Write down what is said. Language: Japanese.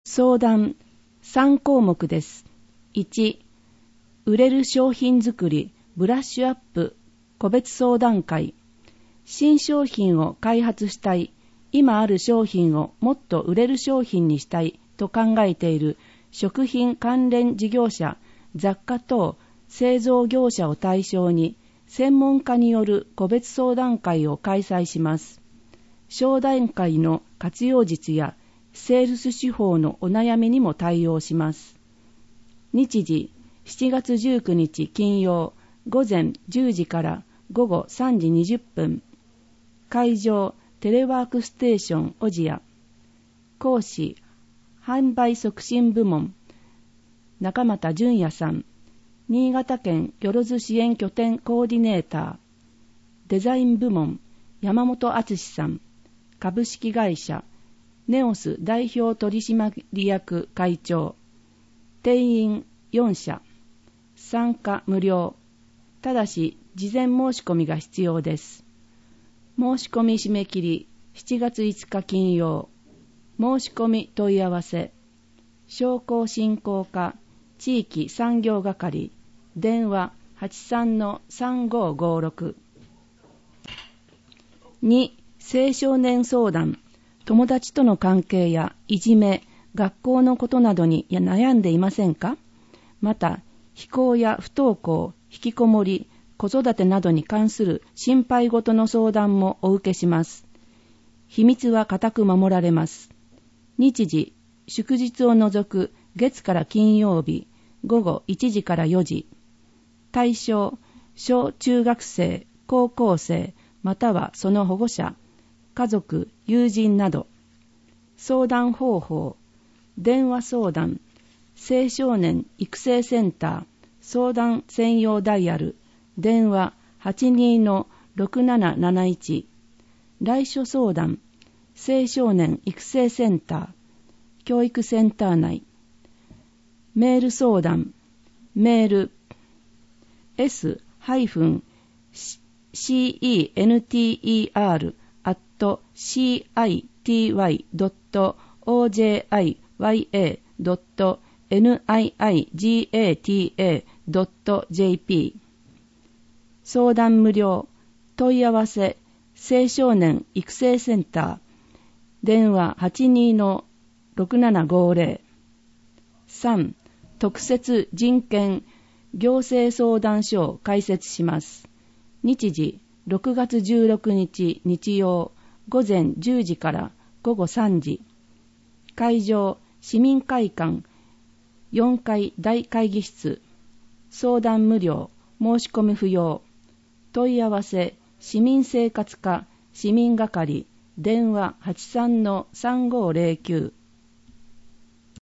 相談3項目です。1、売れる商品作り、ブラッシュアップ、個別相談会。新商品を開発したい、今ある商品をもっと売れる商品にしたいと考えている食品関連事業者、雑貨等製造業者を対象に、専門家による個別相談会を開催します。商談会の活用術やセールス手法のお悩みにも対応します。日時、7月19日金曜、午前10時から午後3時20分。会場、テレワークステーション小千谷。講師、販売促進部門、中俣淳也さん。新潟県よろず支援拠点コーディネーター。デザイン部門、山本敦さん。株式会社、ネオス代表取締役会長。定員4社。参加無料。ただし、事前申し込みが必要です。申し込み締め切り、7月5日金曜。申し込み問い合わせ。商工振興課、地域産業係、電話 83-3556。2、青少年相談。友達との関係やいじめ、学校のことなどに悩んでいませんか？また、非行や不登校、引きこもり、子育てなどに関する心配事の相談もお受けします。秘密は固く守られます。日時、祝日を除く月から金曜日、午後1時から4時。対象、小中学生、高校生、またはその保護者、家族、友人など。相談方法、電話相談、青少年育成センター、相談専用ダイヤル、電話 82-6771。来所相談、青少年育成センター、教育センター内。メール相談、メール、center.city.ojiya.niigata.jp。 相談無料。問い合わせ、青少年育成センター、電話 82-6750。 3、特設人権行政相談所を開設します。日時、6月16日日曜、午前10時から午後3時。会場、市民会館4階大会議室。相談無料、申し込み不要。問い合わせ、市民生活課市民係、電話 83-3509。